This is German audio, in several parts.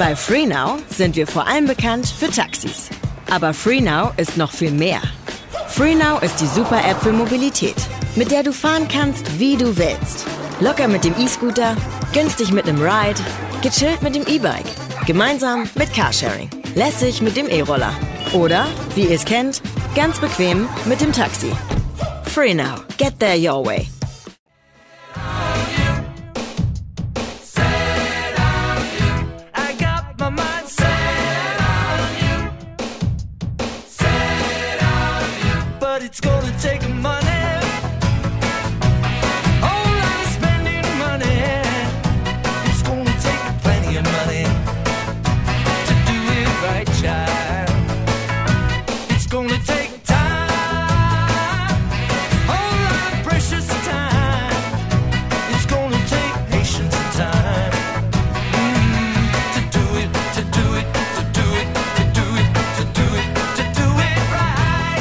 Bei FreeNow sind wir vor allem bekannt für Taxis. Aber FreeNow ist noch viel mehr. FreeNow ist die Super-App für Mobilität, mit der du fahren kannst, wie du willst. Locker mit dem E-Scooter, günstig mit einem Ride, gechillt mit dem E-Bike, gemeinsam mit Carsharing, lässig mit dem E-Roller oder, wie ihr es kennt, ganz bequem mit dem Taxi. FreeNow. Get there your way. It's gonna take money. Oh, I'm spending money. It's gonna take plenty of money to do it right, child. It's gonna take time, oh, my precious time. It's gonna take patience and time to do it, to do it, to do it, to do it, to do it, to do it right.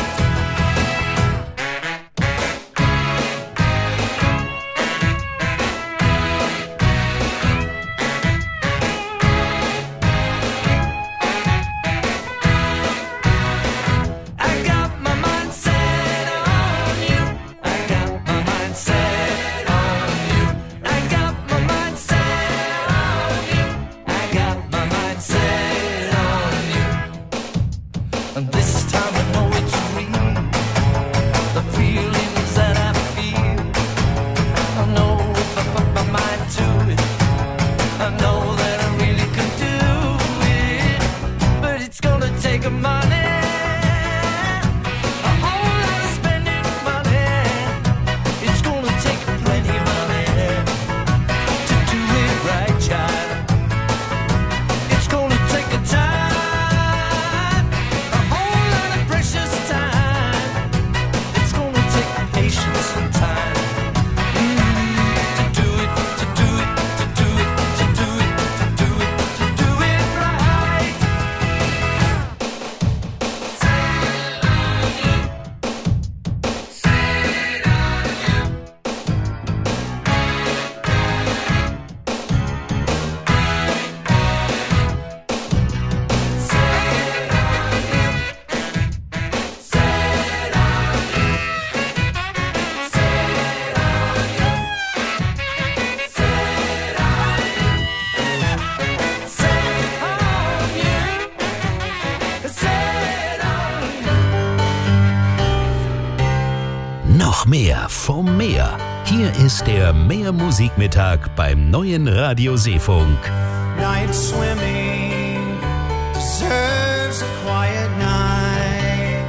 Noch mehr vom Meer. Hier ist der Meermusikmittag beim neuen Radio Seefunk. Night swimming deserves a quiet night.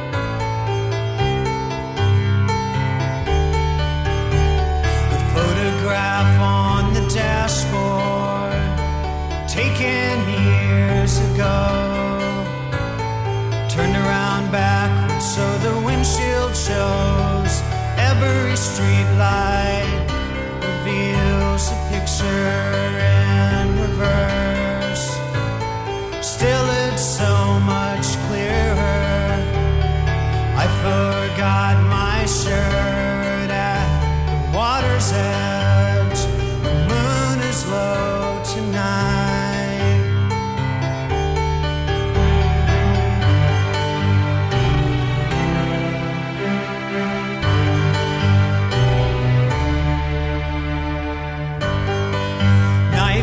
The photograph on the dashboard, taken years ago, turned around backwards so the windshield shows. Every street light reveals a picture in reverse. Still it's so much clearer. I forgot my shirt at the water's edge. The moon is low tonight. Night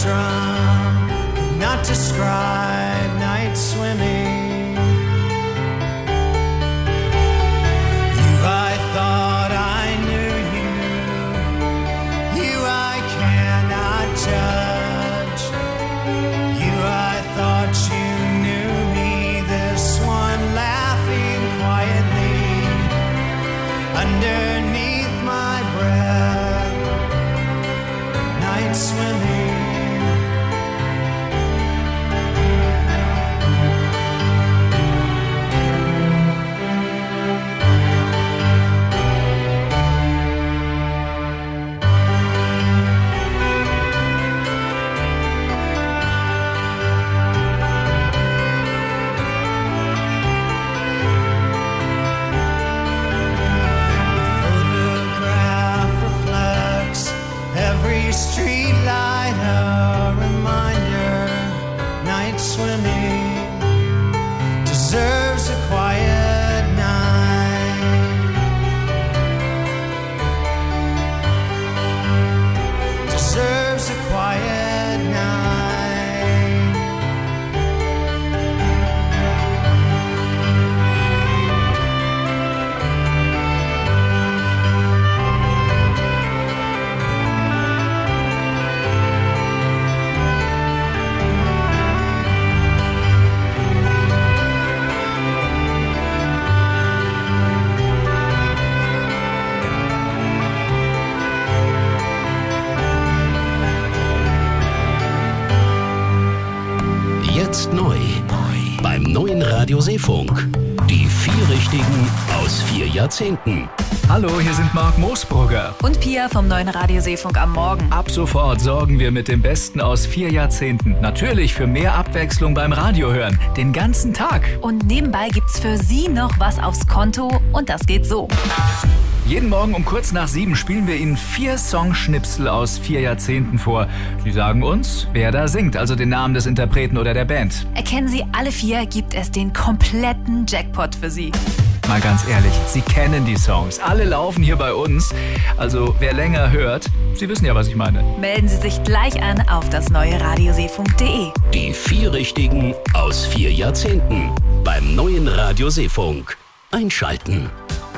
drum could not describe night swimming. You, I thought I knew you. You, I cannot judge. You, I thought you knew me. This one laughing quietly underneath my breath. Night swimming. Street light, a reminder. Night swimming deserves a quiet night. Deserves a quiet night. Jetzt neu. Beim neuen Radio Seefunk. Die 4 Richtigen aus 4 Jahrzehnten. Hallo, hier sind Marc Moosbrugger. Und Pia vom neuen Radio Seefunk am Morgen. Ab sofort sorgen wir mit dem Besten aus 4 Jahrzehnten. Natürlich für mehr Abwechslung beim Radiohören. Den ganzen Tag. Und nebenbei gibt's für Sie noch was aufs Konto. Und das geht so. Jeden Morgen um kurz nach 7 spielen wir Ihnen 4 Songschnipsel aus 4 Jahrzehnten vor. Sie sagen uns, wer da singt, also den Namen des Interpreten oder der Band. Erkennen Sie alle 4, gibt es den kompletten Jackpot für Sie. Mal ganz ehrlich, Sie kennen die Songs. Alle laufen hier bei uns. Also wer länger hört, Sie wissen ja, was ich meine. Melden Sie sich gleich an auf das neue radioseefunk.de. Die 4 Richtigen aus 4 Jahrzehnten. Beim neuen Radio Seefunk. Einschalten.